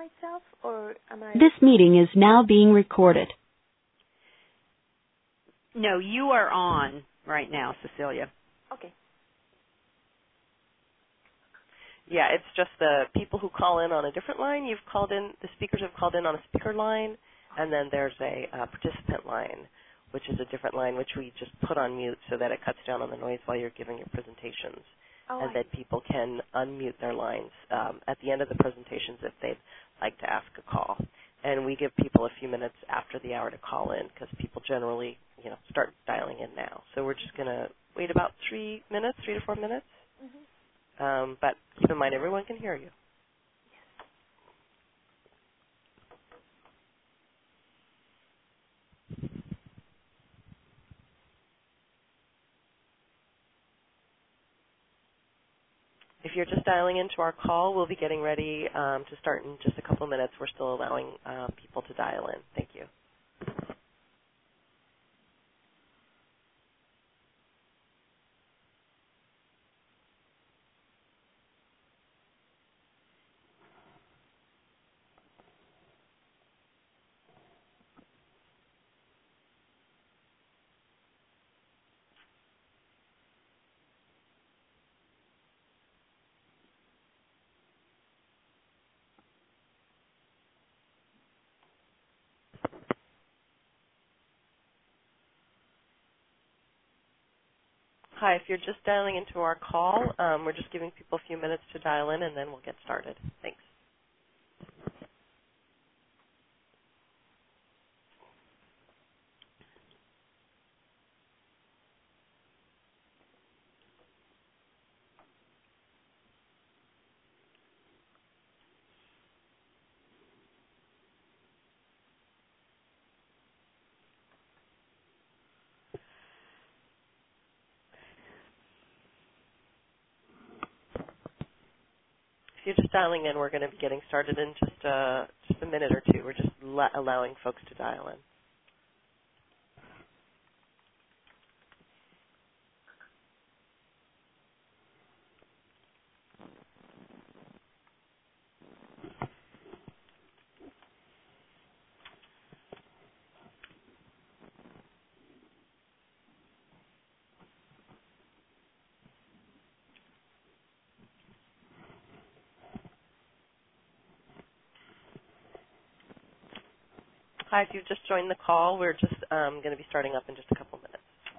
myself, or am I? This meeting is now being recorded. No, you are on right now, Cecilia. Okay. Yeah, it's just the people who call in on a different line. You've called in, the speakers have called in on a speaker line, and then there's a participant line, which is a different line, which we just put on mute so that it cuts down on the noise while you're giving your presentations, and that people can unmute their lines at the end of the presentations if they'd like to ask a call. And we give people a few minutes after the hour to call in because people generally, start dialing in now. So we're just going to wait about 3 to 4 minutes. Mm-hmm. But keep in mind, everyone can hear you. If you're just dialing into our call, we'll be getting ready to start in just a couple minutes. We're still allowing people to dial in. Thank you. Hi, if you're just dialing into our call, we're just giving people a few minutes to dial in, and then we'll get started. Thanks. If you're just dialing in, we're going to be getting started in just a minute or two. We're just allowing folks to dial in. Hi, if you've just joined the call, we're just going to be starting up in just a couple minutes.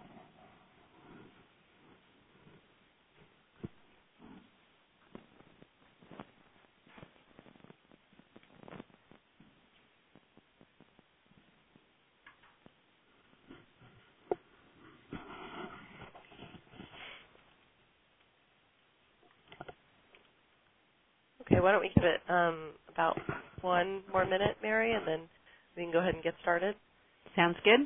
Okay, why don't we give it about 1 more minute, Mary, and then we can go ahead and get started. Sounds good.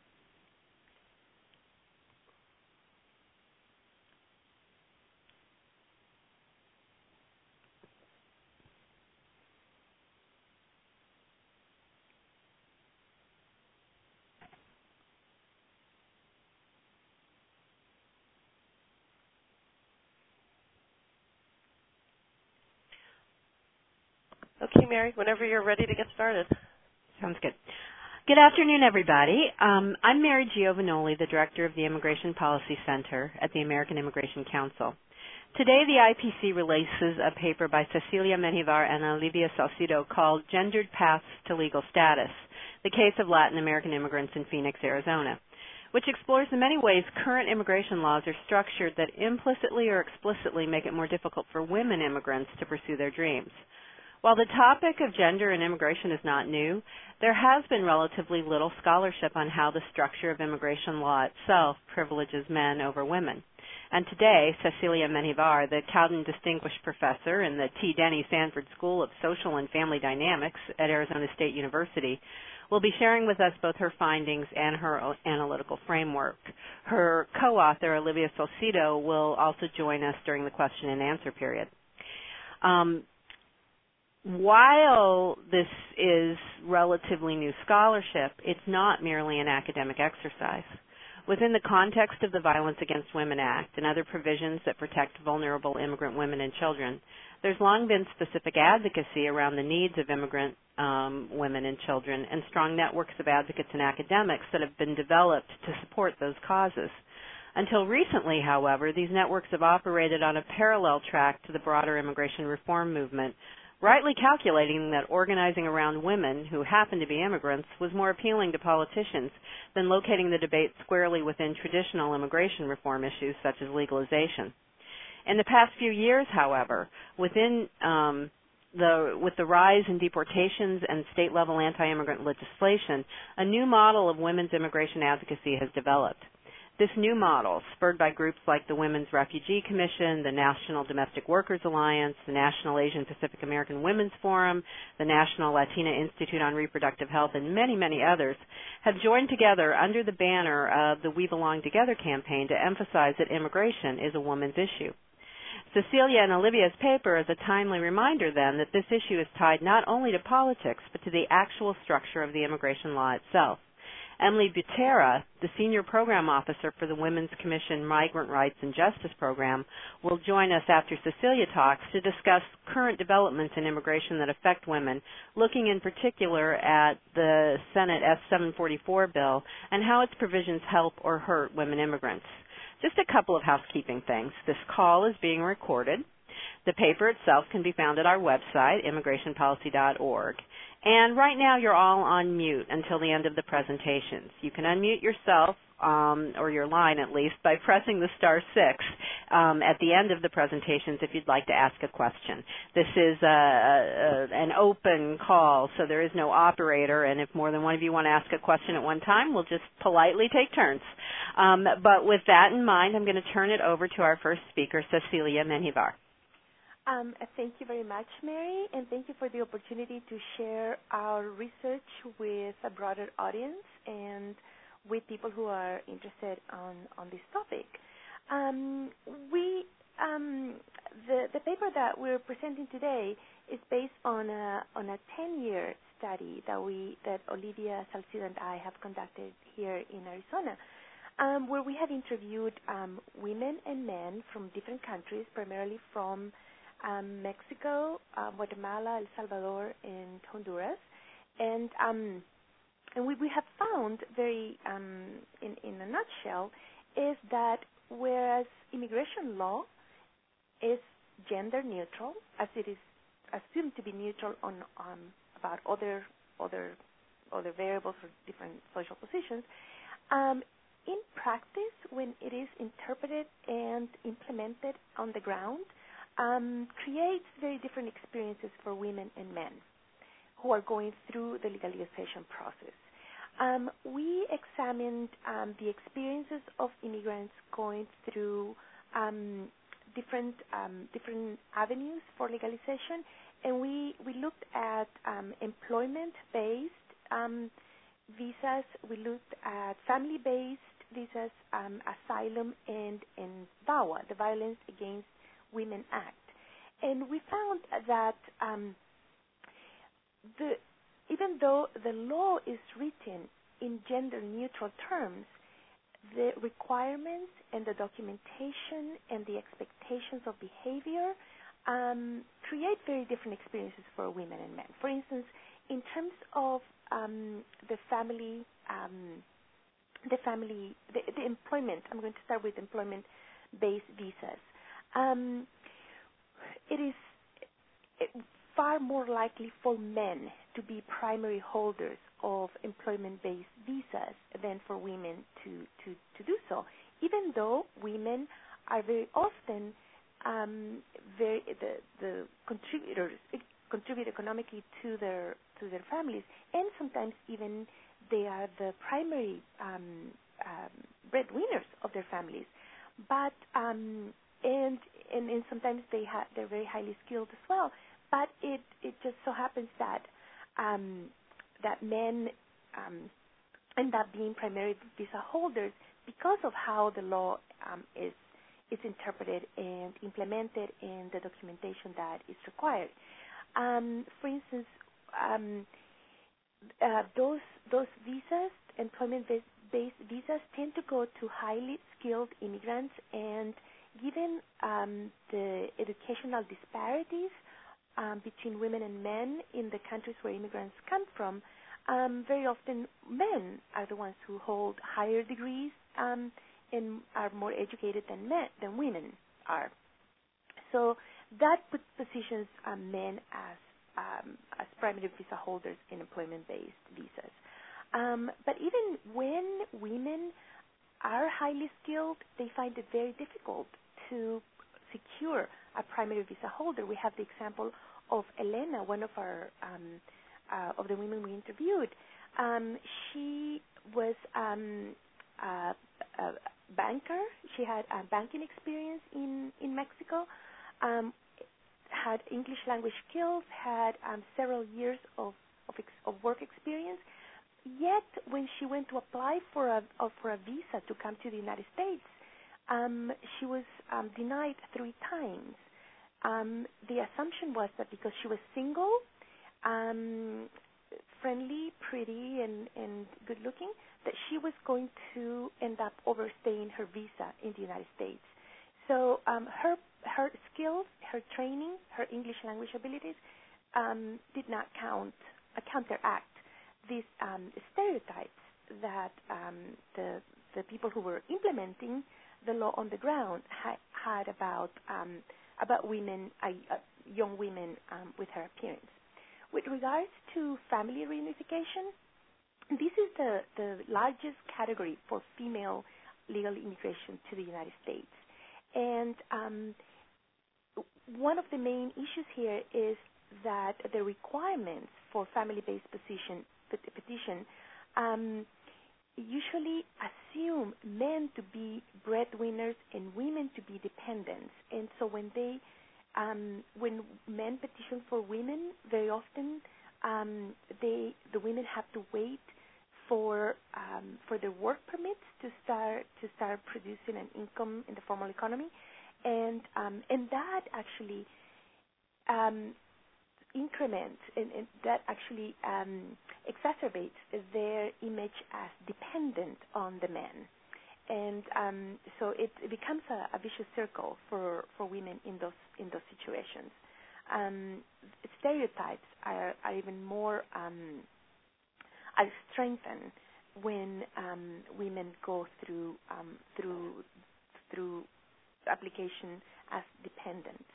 Okay, Mary, whenever you're ready to get started. Sounds good. Good afternoon, everybody. I'm Mary Giovanoli, the Director of the Immigration Policy Center at the American Immigration Council. Today, the IPC releases a paper by Cecilia Menjivar and Olivia Salcido called Gendered Paths to Legal Status, the Case of Latin American Immigrants in Phoenix, Arizona, which explores the many ways current immigration laws are structured that implicitly or explicitly make it more difficult for women immigrants to pursue their dreams. While the topic of gender and immigration is not new, there has been relatively little scholarship on how the structure of immigration law itself privileges men over women. And today, Cecilia Menjivar, the Cowden Distinguished Professor in the T. Denny Sanford School of Social and Family Dynamics at Arizona State University, will be sharing with us both her findings and her analytical framework. Her co-author, Olivia Salcido, will also join us during the question and answer period. While this is relatively new scholarship, it's not merely an academic exercise. Within the context of the Violence Against Women Act and other provisions that protect vulnerable immigrant women and children, there's long been specific advocacy around the needs of immigrant women and children and strong networks of advocates and academics that have been developed to support those causes. Until recently, however, these networks have operated on a parallel track to the broader immigration reform movement, rightly calculating that organizing around women who happen to be immigrants was more appealing to politicians than locating the debate squarely within traditional immigration reform issues such as legalization. In the past few years, however, with the rise in deportations and state-level anti-immigrant legislation, a new model of women's immigration advocacy has developed. This new model, spurred by groups like the Women's Refugee Commission, the National Domestic Workers Alliance, the National Asian Pacific American Women's Forum, the National Latina Institute on Reproductive Health, and many, many others, have joined together under the banner of the We Belong Together campaign to emphasize that immigration is a woman's issue. Cecilia and Olivia's paper is a timely reminder, then, that this issue is tied not only to politics, but to the actual structure of the immigration law itself. Emily Butera, the Senior Program Officer for the Women's Commission Migrant Rights and Justice Program, will join us after Cecilia talks to discuss current developments in immigration that affect women, looking in particular at the Senate S-744 bill and how its provisions help or hurt women immigrants. Just a couple of housekeeping things. This call is being recorded. The paper itself can be found at our website, immigrationpolicy.org. And right now you're all on mute until the end of the presentations. You can unmute yourself, or your line at least, by pressing the *6 at the end of the presentations if you'd like to ask a question. This is an open call, so there is no operator, and if more than one of you want to ask a question at one time, we'll just politely take turns. But with that in mind, I'm going to turn it over to our first speaker, Cecilia Menjivar. Thank you very much, Mary, and thank you for the opportunity to share our research with a broader audience and with people who are interested on this topic. The paper that we're presenting today is based on a 10-year study that Olivia Salcido and I have conducted here in Arizona, where we have interviewed women and men from different countries, primarily from Mexico, Guatemala, El Salvador, and Honduras, and we have found very, in a nutshell, is that whereas immigration law is gender neutral, as it is assumed to be neutral on about other variables or different social positions, in practice, when it is interpreted and implemented on the ground, creates very different experiences for women and men who are going through the legalization process. We examined the experiences of immigrants going through different avenues for legalization, and we looked at employment-based visas, we looked at family-based visas, asylum, and VAWA, the Violence Against Women Act. And we found that even though the law is written in gender-neutral terms, the requirements and the documentation and the expectations of behavior create very different experiences for women and men. For instance, in terms of the employment, I'm going to start with employment-based visas. It is far more likely for men to be primary holders of employment-based visas than for women to do so, even though women are very often the contributors, contribute economically to their families, and sometimes even they are the primary breadwinners of their families. But and sometimes they're very highly skilled as well. But it just so happens that that men end up being primary visa holders because of how the law is interpreted and implemented in the documentation that is required. For instance, those visas, employment-based family-based visas tend to go to highly skilled immigrants, and given the educational disparities between women and men in the countries where immigrants come from, very often men are the ones who hold higher degrees and are more educated than women are. So that positions men as primary visa holders in employment-based visas. But even when women are highly skilled, they find it very difficult to secure a primary visa holder. We have the example of Elena, one of our of the women we interviewed. She was a banker. She had banking experience in Mexico. Had English language skills. Had several years of work experience. Yet, when she went to apply for a visa to come to the United States, she was denied 3 times. The assumption was that because she was single, friendly, pretty, and good-looking, that she was going to end up overstaying her visa in the United States. So her skills, her training, her English language abilities did not counteract these stereotypes that the people who were implementing the law on the ground had about women, young women with her appearance. With regards to family reunification, this is the largest category for female legal immigration to the United States. And one of the main issues here is that the requirements for family-based petition usually assume men to be breadwinners and women to be dependents. And so when men petition for women, very often the women have to wait for their work permits to start producing an income in the formal economy, and that actually increments and that actually exacerbates their image as dependent on the men, and so it becomes a vicious circle for women in those situations. Stereotypes are even more are strengthened when women go through application as dependents.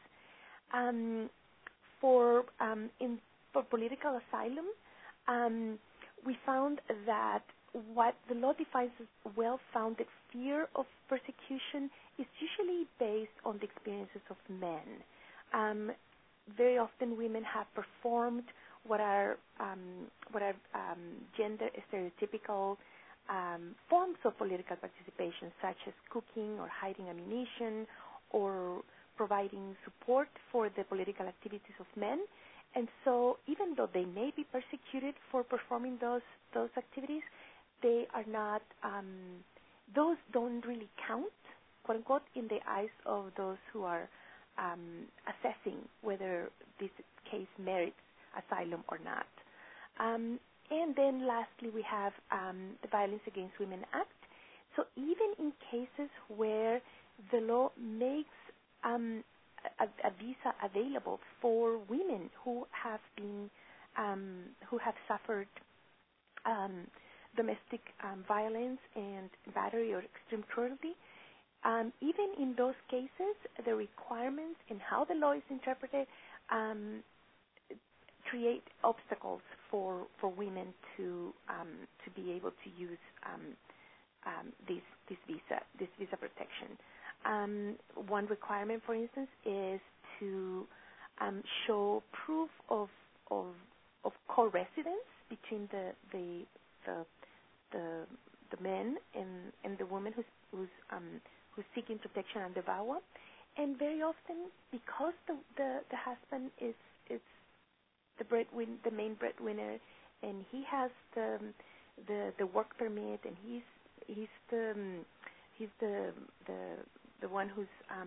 For political asylum, we found that what the law defines as well-founded fear of persecution is usually based on the experiences of men. Very often, women have performed what are gender stereotypical forms of political participation, such as cooking or hiding ammunition or providing support for the political activities of men. And so even though they may be persecuted for performing those activities, they are not, those don't really count, quote unquote, in the eyes of those who are assessing whether this case merits asylum or not. And then lastly, we have the Violence Against Women Act. So even in cases where the law makes a visa available for women who have suffered domestic violence and battery or extreme cruelty, even in those cases, the requirements and how the law is interpreted create obstacles for women to be able to use this visa protection. One requirement, for instance, is to show proof of co-residence between the man and the woman who's seeking protection under VAWA, and very often because the husband is the main breadwinner, and he has the work permit, and he's the one who's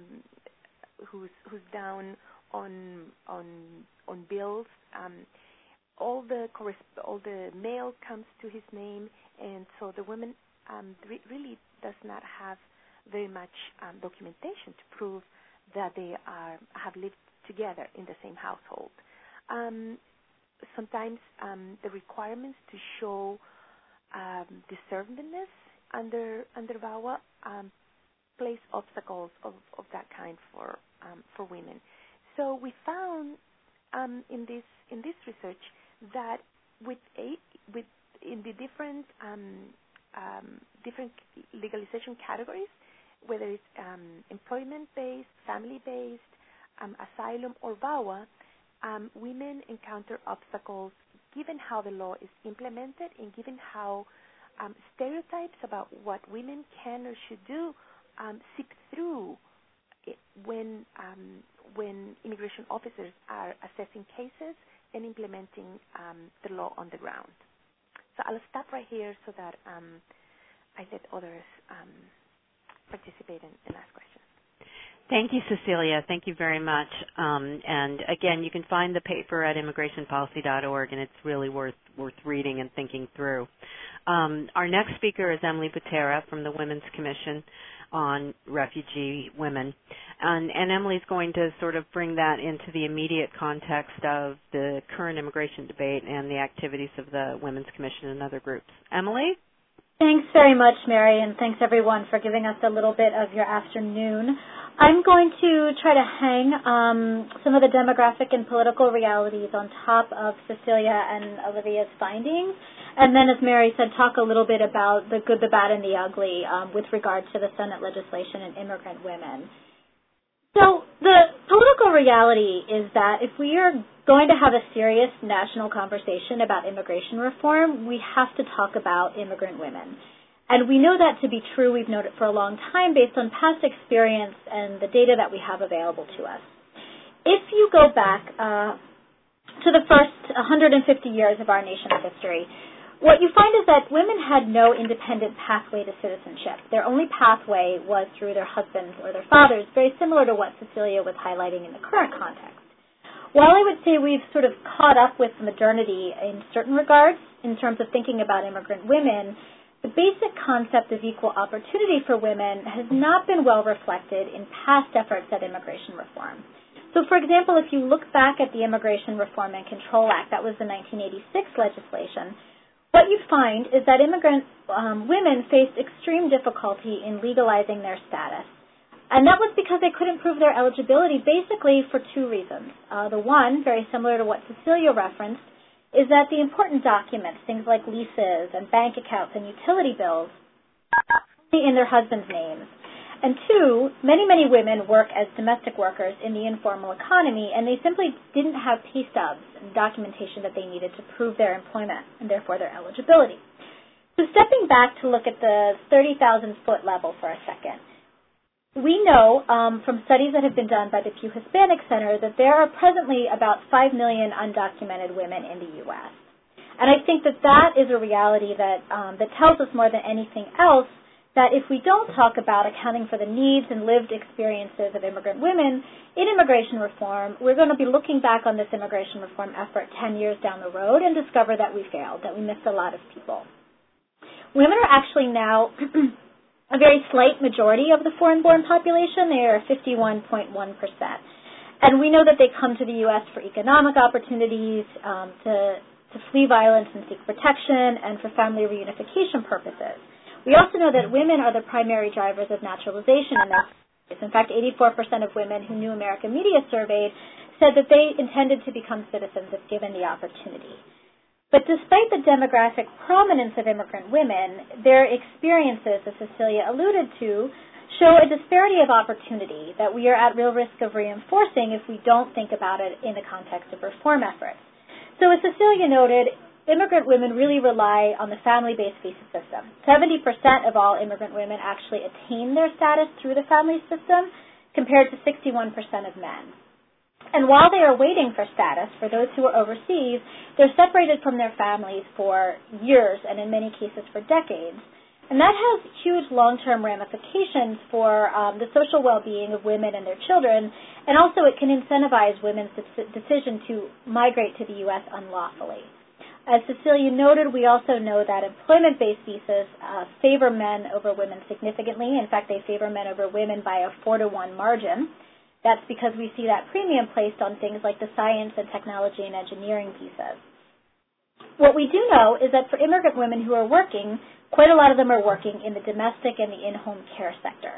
down on bills. All the mail comes to his name, and so the woman really does not have very much documentation to prove that they have lived together in the same household. Sometimes the requirements to show deservedness under VAWA place obstacles of that kind for women. So we found in this research that in the different legalization categories, whether it's employment-based, family-based, asylum, or VAWA, women encounter obstacles given how the law is implemented and given how stereotypes about what women can or should do seep through when immigration officers are assessing cases and implementing the law on the ground. So I'll stop right here so that I let others participate and ask questions. Thank you, Cecilia. Thank you very much. And again, you can find the paper at immigrationpolicy.org, and it's really worth reading and thinking through. Our next speaker is Emily Butera from the Women's Commission on Refugee Women. And Emily's going to sort of bring that into the immediate context of the current immigration debate and the activities of the Women's Commission and other groups. Emily? Thanks very much, Mary, and thanks everyone for giving us a little bit of your afternoon. I'm going to try to hang some of the demographic and political realities on top of Cecilia and Olivia's findings, and then, as Mary said, talk a little bit about the good, the bad, and the ugly with regard to the Senate legislation and immigrant women. So the political reality is that if we are going to have a serious national conversation about immigration reform, we have to talk about immigrant women. And we know that to be true. We've known it for a long time based on past experience and the data that we have available to us. If you go back to the first 150 years of our nation's history, what you find is that women had no independent pathway to citizenship. Their only pathway was through their husbands or their fathers, very similar to what Cecilia was highlighting in the current context. While I would say we've sort of caught up with modernity in certain regards in terms of thinking about immigrant women, the basic concept of equal opportunity for women has not been well reflected in past efforts at immigration reform. So, for example, if you look back at the Immigration Reform and Control Act, that was the 1986 legislation, what you find is that immigrant women faced extreme difficulty in legalizing their status. And that was because they couldn't prove their eligibility basically for two reasons. The one, very similar to what Cecilia referenced, is that the important documents, things like leases and bank accounts and utility bills, are in their husbands' names. And two, many, many women work as domestic workers in the informal economy, and they simply didn't have pay stubs and documentation that they needed to prove their employment and therefore their eligibility. So stepping back to look at the 30,000-foot level for a second, we know from studies that have been done by the Pew Hispanic Center that there are presently about 5 million undocumented women in the U.S. And I think that that is a reality that tells us more than anything else that if we don't talk about accounting for the needs and lived experiences of immigrant women in immigration reform, we're going to be looking back on this immigration reform effort 10 years down the road and discover that we failed, that we missed a lot of people. Women are actually now a very slight majority of the foreign-born population. They are 51.1%. And we know that they come to the U.S. for economic opportunities, to flee violence and seek protection, and for family reunification purposes. We also know that women are the primary drivers of naturalization in their countries. In fact, 84% of women who New American Media surveyed said that they intended to become citizens if given the opportunity. But despite the demographic prominence of immigrant women, their experiences, as Cecilia alluded to, show a disparity of opportunity that we are at real risk of reinforcing if we don't think about it in the context of reform efforts. So as Cecilia noted, immigrant women really rely on the family-based visa system. 70% of all immigrant women actually attain their status through the family system, compared to 61% of men. And while they are waiting for status, for those who are overseas, they're separated from their families for years and in many cases for decades. And that has huge long-term ramifications for the social well-being of women and their children, and also it can incentivize women's decision to migrate to the U.S. unlawfully. As Cecilia noted, we also know that employment-based visas favor men over women significantly. In fact, they favor men over women by a 4-to-1 margin. That's because we see that premium placed on things like the science and technology and engineering visas. What we do know is that for immigrant women who are working, quite a lot of them are working in the domestic and the in-home care sector.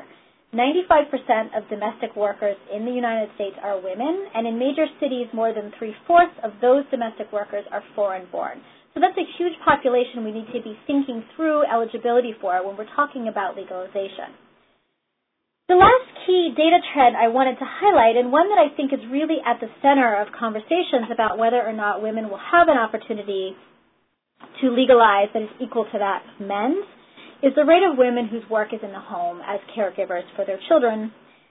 95% of domestic workers in the United States are women, and in major cities, more than 3/4 of those domestic workers are foreign-born. So that's a huge population we need to be thinking through eligibility for when we're talking about legalization. The last key data trend I wanted to highlight, and one that I think is really at the center of conversations about whether or not women will have an opportunity to legalize that is equal to that of men's, is the rate of women whose work is in the home as caregivers for their children.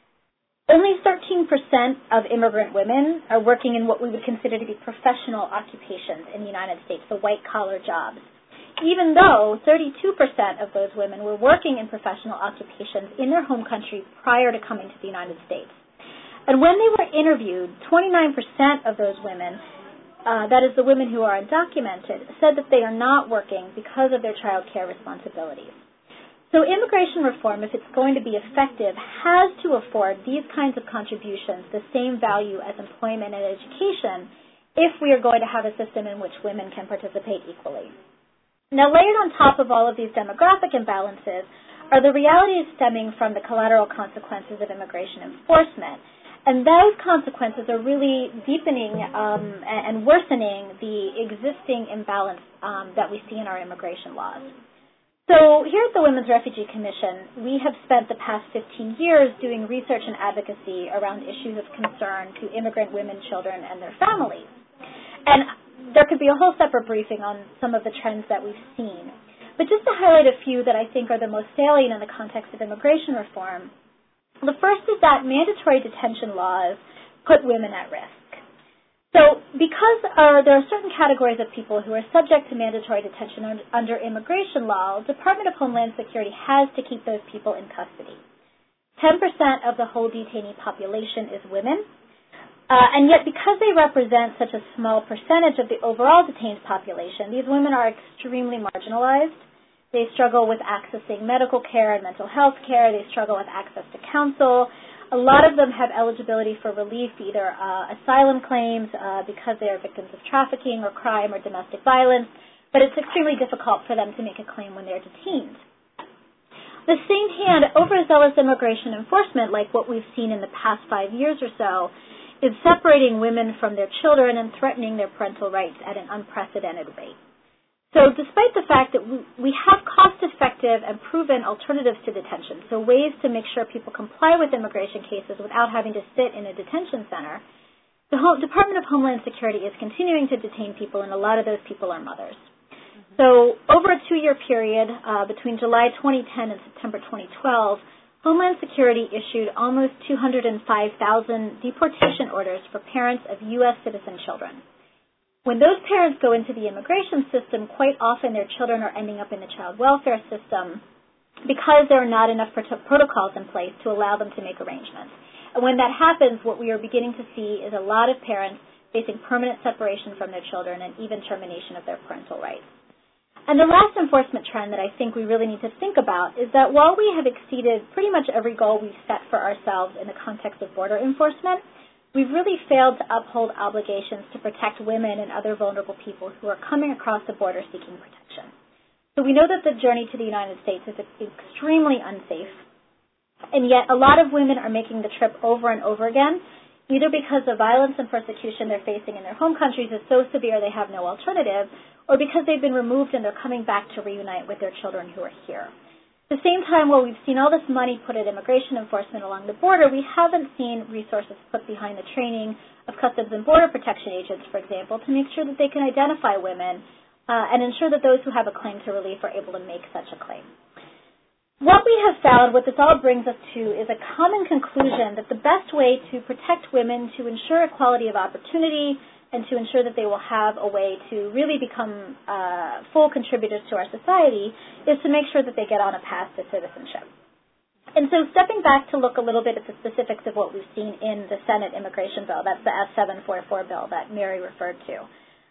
Only 13% of immigrant women are working in what we would consider to be professional occupations in the United States, the white-collar jobs, even though 32% of those women were working in professional occupations in their home country prior to coming to the United States. And when they were interviewed, 29% of those women, that is the women who are undocumented, said that they are not working because of their child care responsibilities. So immigration reform, if it's going to be effective, has to afford these kinds of contributions the same value as employment and education if we are going to have a system in which women can participate equally. Now, layered on top of all of these demographic imbalances are the realities stemming from the collateral consequences of immigration enforcement. And those consequences are really deepening and worsening the existing imbalance that we see in our immigration laws. So here at the Women's Refugee Commission, we have spent the past 15 years doing research and advocacy around issues of concern to immigrant women, children, and their families. And there could be a whole separate briefing on some of the trends that we've seen. But just to highlight a few that I think are the most salient in the context of immigration reform, the first is that mandatory detention laws put women at risk. So because there are certain categories of people who are subject to mandatory detention under immigration law, the Department of Homeland Security has to keep those people in custody. 10% of the whole detainee population is women, and yet because they represent such a small percentage of the overall detained population, these women are extremely marginalized. They struggle with accessing medical care and mental health care. They struggle with access to counsel. A lot of them have eligibility for relief, either asylum claims because they are victims of trafficking or crime or domestic violence, but it's extremely difficult for them to make a claim when they're detained. The same hand, overzealous immigration enforcement, like what we've seen in the past 5 years or so, is separating women from their children and threatening their parental rights at an unprecedented rate. So despite the fact that we have cost-effective and proven alternatives to detention, so ways to make sure people comply with immigration cases without having to sit in a detention center, the Department of Homeland Security is continuing to detain people, and a lot of those people are mothers. So over a 2-year period, between July 2010 and September 2012, Homeland Security issued almost 205,000 deportation orders for parents of U.S. citizen children. When those parents go into the immigration system, quite often their children are ending up in the child welfare system because there are not enough protocols in place to allow them to make arrangements. And when that happens, what we are beginning to see is a lot of parents facing permanent separation from their children and even termination of their parental rights. And the last enforcement trend that I think we really need to think about is that while we have exceeded pretty much every goal we've set for ourselves in the context of border enforcement, we've really failed to uphold obligations to protect women and other vulnerable people who are coming across the border seeking protection. So we know that the journey to the United States is extremely unsafe, and yet a lot of women are making the trip over and over again, either because the violence and persecution they're facing in their home countries is so severe they have no alternative, or because they've been removed and they're coming back to reunite with their children who are here. At the same time, while we've seen all this money put at immigration enforcement along the border, we haven't seen resources put behind the training of Customs and Border Protection agents, for example, to make sure that they can identify women and ensure that those who have a claim to relief are able to make such a claim. What we have found, what this all brings us to, is a common conclusion that the best way to protect women, to ensure equality of opportunity, and to ensure that they will have a way to really become full contributors to our society is to make sure that they get on a path to citizenship. And so stepping back to look a little bit at the specifics of what we've seen in the Senate immigration bill, that's the S-744 bill that Mary referred to.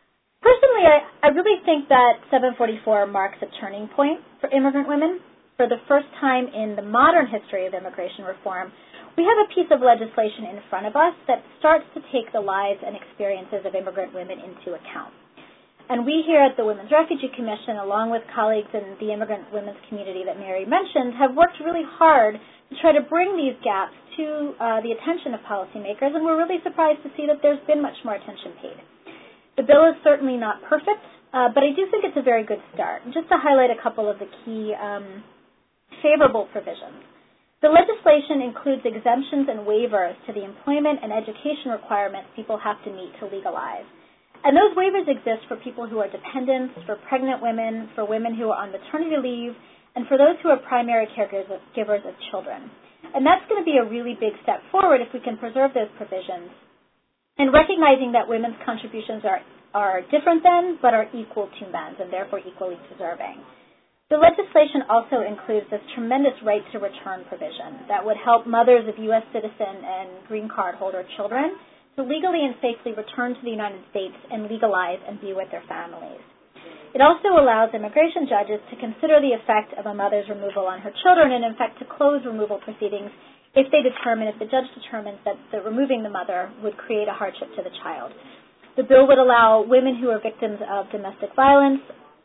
Personally, I really think that 744 marks a turning point for immigrant women. For the first time in the modern history of immigration reform, we have a piece of legislation in front of us that starts to take the lives and experiences of immigrant women into account. And we here at the Women's Refugee Commission, along with colleagues in the immigrant women's community that Mary mentioned, have worked really hard to try to bring these gaps to the attention of policymakers, and we're really surprised to see that there's been much more attention paid. The bill is certainly not perfect, but I do think it's a very good start. Just to highlight a couple of the key favorable provisions. The legislation includes exemptions and waivers to the employment and education requirements people have to meet to legalize. And those waivers exist for people who are dependents, for pregnant women, for women who are on maternity leave, and for those who are primary caregivers of children. And that's going to be a really big step forward if we can preserve those provisions. And recognizing that women's contributions are different than, but are equal to men's, and therefore equally deserving. The legislation also includes this tremendous right to return provision that would help mothers of U.S. citizen and green card holder children to legally and safely return to the United States and legalize and be with their families. It also allows immigration judges to consider the effect of a mother's removal on her children and, in fact, to close removal proceedings if the judge determines that removing the mother would create a hardship to the child. The bill would allow women who are victims of domestic violence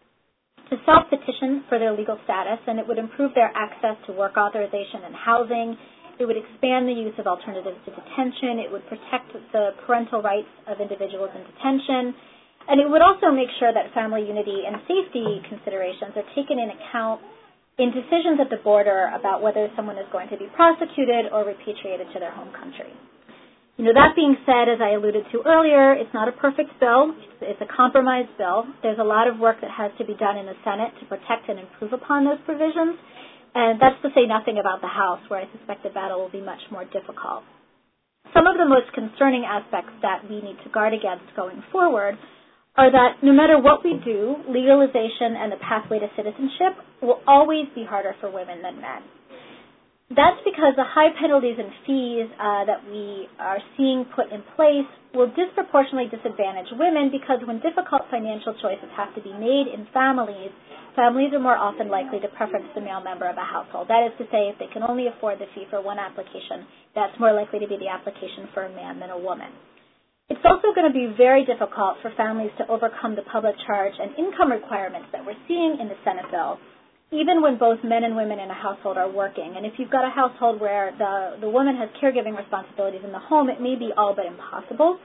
to self-petition for their legal status, and it would improve their access to work authorization and housing. It would expand the use of alternatives to detention. It would protect the parental rights of individuals in detention. And it would also make sure that family unity and safety considerations are taken in account in decisions at the border about whether someone is going to be prosecuted or repatriated to their home country. That being said, as I alluded to earlier, it's not a perfect bill. It's a compromise bill. There's a lot of work that has to be done in the Senate to protect and improve upon those provisions. And that's to say nothing about the House, where I suspect the battle will be much more difficult. Some of the most concerning aspects that we need to guard against going forward are that no matter what we do, legalization and the pathway to citizenship will always be harder for women than men. That's because the high penalties and fees that we are seeing put in place will disproportionately disadvantage women because when difficult financial choices have to be made in families are more often likely to preference the male member of a household. That is to say, if they can only afford the fee for one application, that's more likely to be the application for a man than a woman. It's also going to be very difficult for families to overcome the public charge and income requirements that we're seeing in the Senate bill, even when both men and women in a household are working. And if you've got a household where the woman has caregiving responsibilities in the home, it may be all but impossible.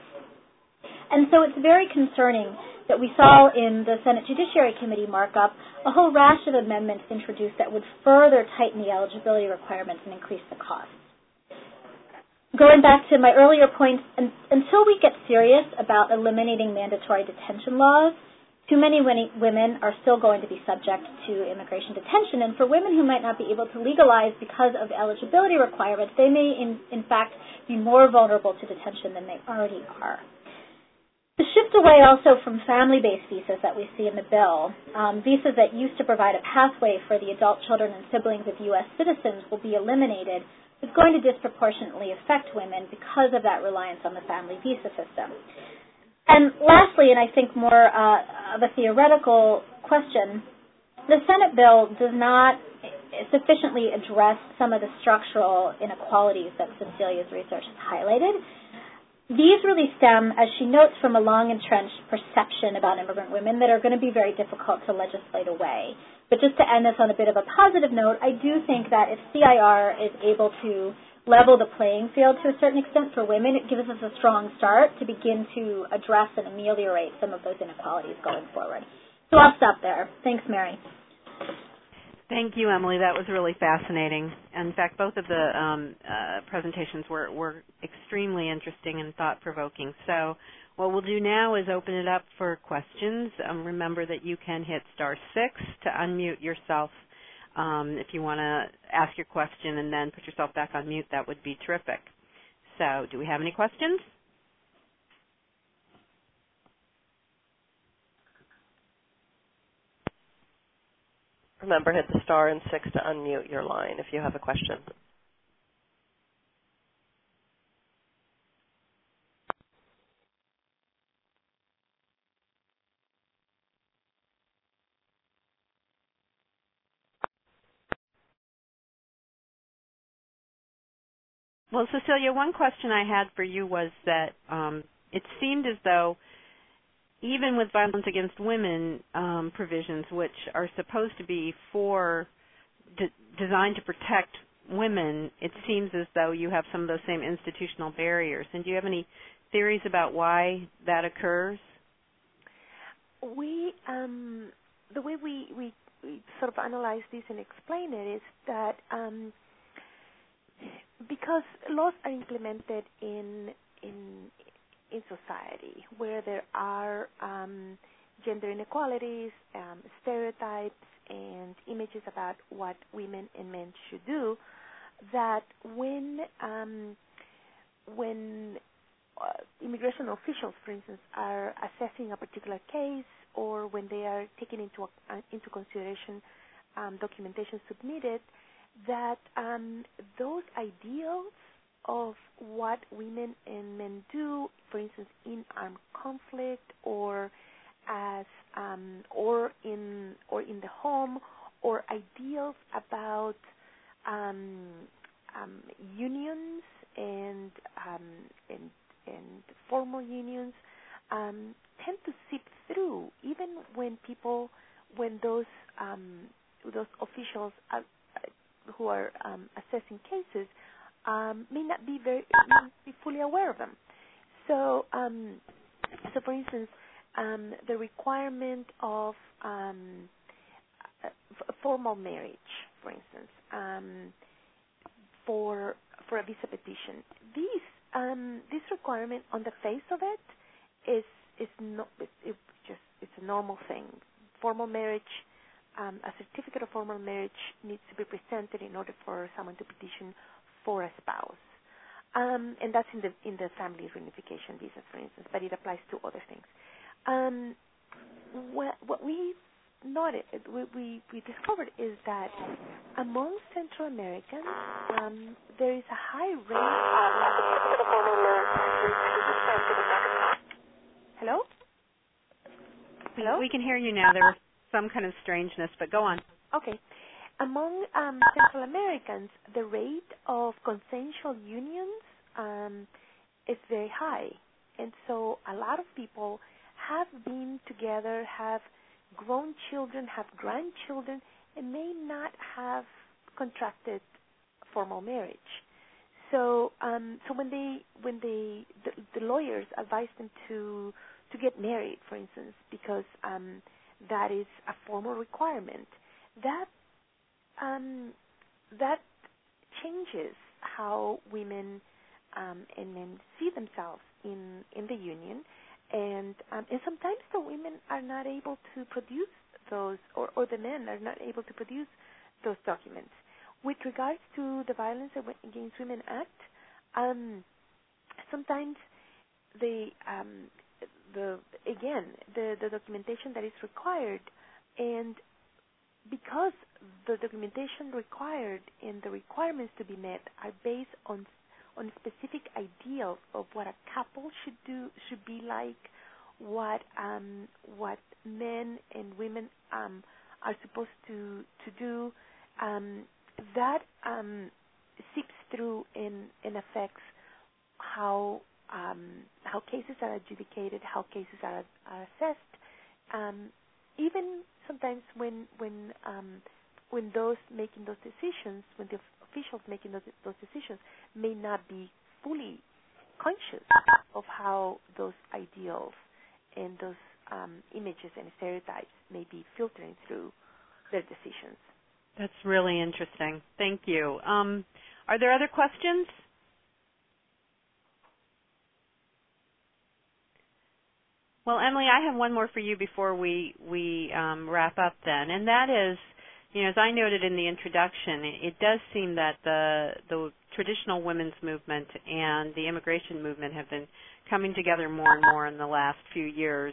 And so it's very concerning that we saw in the Senate Judiciary Committee markup a whole rash of amendments introduced that would further tighten the eligibility requirements and increase the cost. Going back to my earlier points, until we get serious about eliminating mandatory detention laws, too many women are still going to be subject to immigration detention, and for women who might not be able to legalize because of eligibility requirements, they may, in fact, be more vulnerable to detention than they already are. The shift away also from family-based visas that we see in the bill, visas that used to provide a pathway for the adult children and siblings of U.S. citizens will be eliminated, is going to disproportionately affect women because of that reliance on the family visa system. And lastly, and I think more of a theoretical question, the Senate bill does not sufficiently address some of the structural inequalities that Cecilia's research has highlighted. These really stem, as she notes, from a long-entrenched perception about immigrant women that are going to be very difficult to legislate away. But just to end this on a bit of a positive note, I do think that if CIR is able to level the playing field to a certain extent for women, it gives us a strong start to begin to address and ameliorate some of those inequalities going forward. So I'll stop there. Thanks, Mary. Thank you, Emily. That was really fascinating. In fact, both of the presentations were extremely interesting and thought-provoking. So what we'll do now is open it up for questions. Remember that you can hit *6 to unmute yourself. If you want to ask your question and then put yourself back on mute, that would be terrific. So do we have any questions? Remember, hit the * and 6 to unmute your line if you have a question. Well, Cecilia, one question I had for you was that it seemed as though even with violence against women provisions, which are supposed to be designed to protect women, it seems as though you have some of those same institutional barriers. And do you have any theories about why that occurs? The way we sort of analyze this and explain it is that because laws are implemented in society where there are gender inequalities, stereotypes, and images about what women and men should do, that when immigration officials, for instance, are assessing a particular case, or when they are taking into consideration documentation submitted, that those ideals of what women and men do, for instance, in armed conflict, or as or in the home, or ideals about unions and formal unions tend to seep through, even when those officials who are assessing cases may not be fully aware of them. So, for instance, the requirement of formal marriage, for instance, for a visa petition, this requirement on the face of it is not it's a normal thing. Formal marriage, a certificate of formal marriage needs to be presented in order for someone to petition for a spouse, and that's in the family reunification visa, for instance. But it applies to other things. What we noted, we discovered is that among Central Americans, there is a high rate of formal marriage. Hello? Hello? We can hear you now. There was some kind of strangeness, but go on. Okay. Among Central Americans, the rate of consensual unions is very high. And so a lot of people have been together, have grown children, have grandchildren, and may not have contracted formal marriage. So when the lawyers advise them to get married, for instance, because that is a formal requirement, that changes how women and men see themselves in the union, and sometimes the women are not able to produce those, or the men are not able to produce those documents. With regards to the Violence Against Women Act, sometimes the documentation that is required, and because the documentation required and the requirements to be met are based on specific ideals of what a couple should be like, what men and women are supposed to do, that seeps through and affects how cases are adjudicated, how cases are assessed. Even sometimes when those making those decisions, when the officials making those decisions may not be fully conscious of how those ideals and those images and stereotypes may be filtering through their decisions. That's really interesting. Thank you. Are there other questions? Well, Emily, I have one more for you before we wrap up then, and that is, as I noted in the introduction, it does seem that the traditional women's movement and the immigration movement have been coming together more and more in the last few years,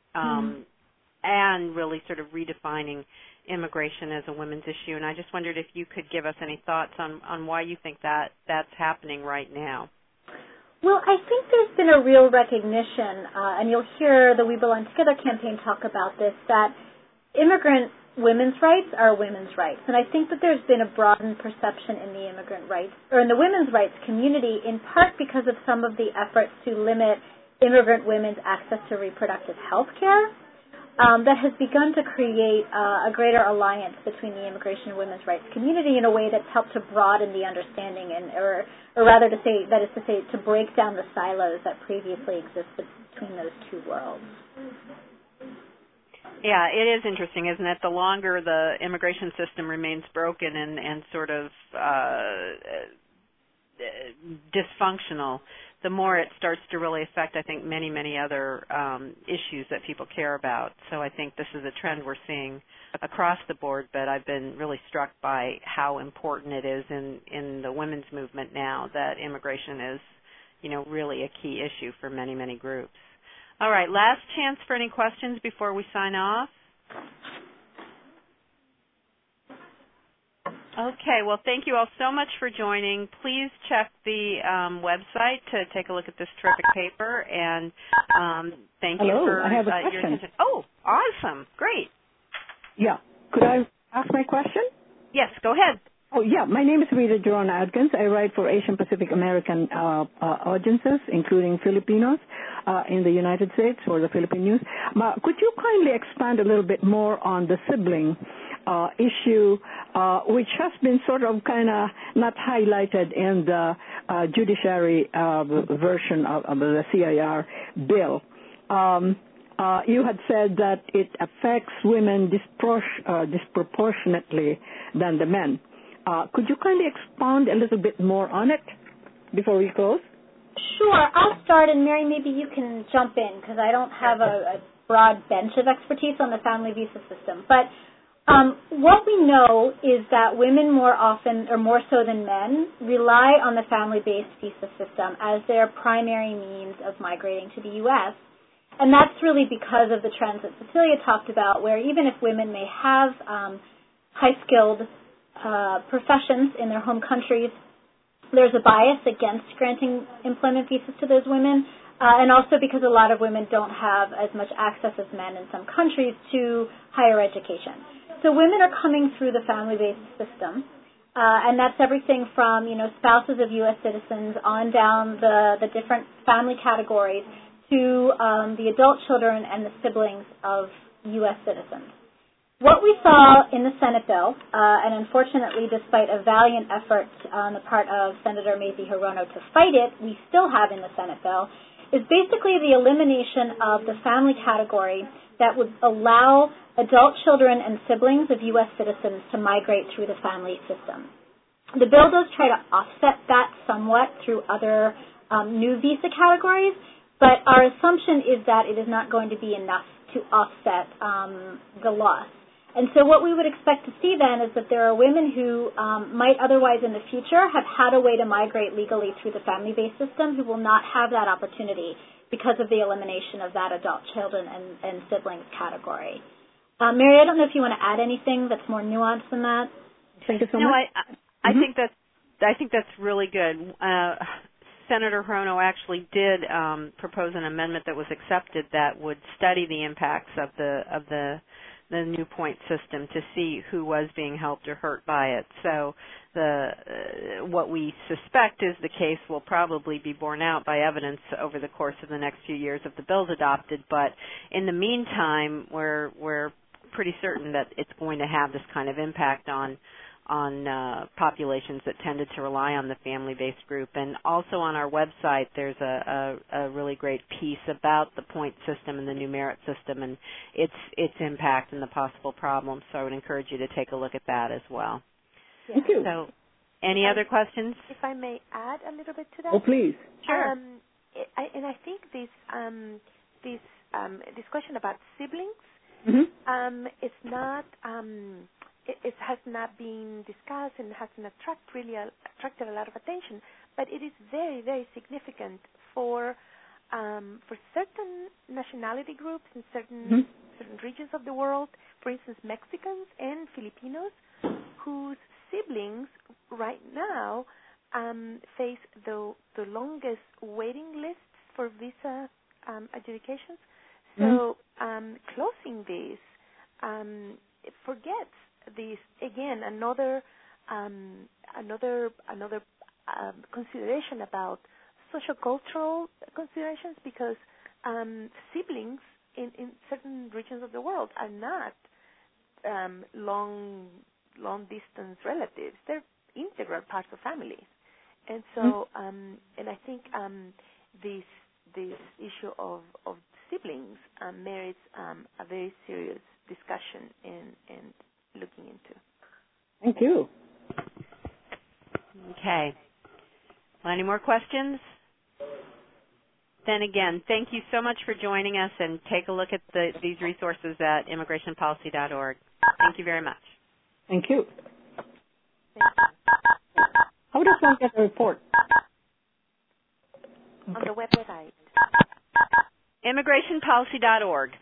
and really sort of redefining immigration as a women's issue. And I just wondered if you could give us any thoughts on why you think that's happening right now. Well, I think there's been a real recognition, and you'll hear the We Belong Together campaign talk about this, that immigrant women's rights are women's rights. And I think that there's been a broadened perception in the immigrant rights, or in the women's rights community, in part because of some of the efforts to limit immigrant women's access to reproductive health care. That has begun to create a greater alliance between the immigration and women's rights community in a way that's helped to broaden the understanding, or rather to say, that is to say, to break down the silos that previously existed between those two worlds. Yeah, it is interesting, isn't it? The longer the immigration system remains broken and sort of dysfunctional, the more it starts to really affect, I think, many, many other issues that people care about. So I think this is a trend we're seeing across the board, but I've been really struck by how important it is in the women's movement now that immigration is, really a key issue for many, many groups. All right, last chance for any questions before we sign off. Okay, well, thank you all so much for joining. Please check the website to take a look at this terrific paper, and thank you for I have a your question. attention. Oh, awesome. Great. Yeah. Could I ask my question? Yes, go ahead. Oh, yeah. My name is Rita Joanna Adkins. I write for Asian Pacific American audiences, including Filipinos in the United States for the Philippine News. Could you kindly expand a little bit more on the sibling issue, which has been sort of kind of not highlighted in the judiciary version of the CIR bill? You had said that it affects women disproportionately than the men. Could you kindly expound a little bit more on it before we close? Sure. I'll start, and Mary, maybe you can jump in, because I don't have a broad bench of expertise on the family visa system. But what we know is that women more often, or more so than men, rely on the family-based visa system as their primary means of migrating to the U.S., and that's really because of the trends that Cecilia talked about, where even if women may have high-skilled professions in their home countries, there's a bias against granting employment visas to those women, and also because a lot of women don't have as much access as men in some countries to higher education. So women are coming through the family-based system, and that's everything from, spouses of U.S. citizens on down the different family categories to the adult children and the siblings of U.S. citizens. What we saw in the Senate bill, and unfortunately despite a valiant effort on the part of Senator Mazie Hirono to fight it, we still have in the Senate bill, is basically the elimination of the family category that would allow adult children and siblings of U.S. citizens to migrate through the family system. The bill does try to offset that somewhat through other new visa categories, but our assumption is that it is not going to be enough to offset the loss. And so what we would expect to see then is that there are women who might otherwise in the future have had a way to migrate legally through the family-based system who will not have that opportunity because of the elimination of that adult children and siblings category. Mary, I don't know if you want to add anything that's more nuanced than that. Thank you so much. I think that's really good. Senator Hirono actually did propose an amendment that was accepted that would study the impacts of the new point system to see who was being helped or hurt by it. So what we suspect is the case will probably be borne out by evidence over the course of the next few years if the bill's adopted. But in the meantime, we're pretty certain that it's going to have this kind of impact on populations that tended to rely on the family-based group. And also on our website, there's a really great piece about the point system and the new merit system and its impact and the possible problems. So I would encourage you to take a look at that as well. Thank you. So any other questions? If I may add a little bit to that. Oh, please. Sure. I think this question about siblings is not... It has not been discussed and hasn't attracted a lot of attention, but it is very, very significant for certain nationality groups in certain regions of the world. For instance, Mexicans and Filipinos, whose siblings right now face the longest waiting lists for visa adjudications. So closing this forgets this again. Another consideration about sociocultural considerations, because siblings in certain regions of the world are not long distance relatives. They're integral parts of families, and so and I think this issue of siblings merits a very serious discussion and looking into. Thank you. Okay. Well, any more questions? Then again, thank you so much for joining us, and take a look at these resources at immigrationpolicy.org. Thank you very much. Thank you. Thank you. How does one get a report? On the website. immigrationpolicy.org.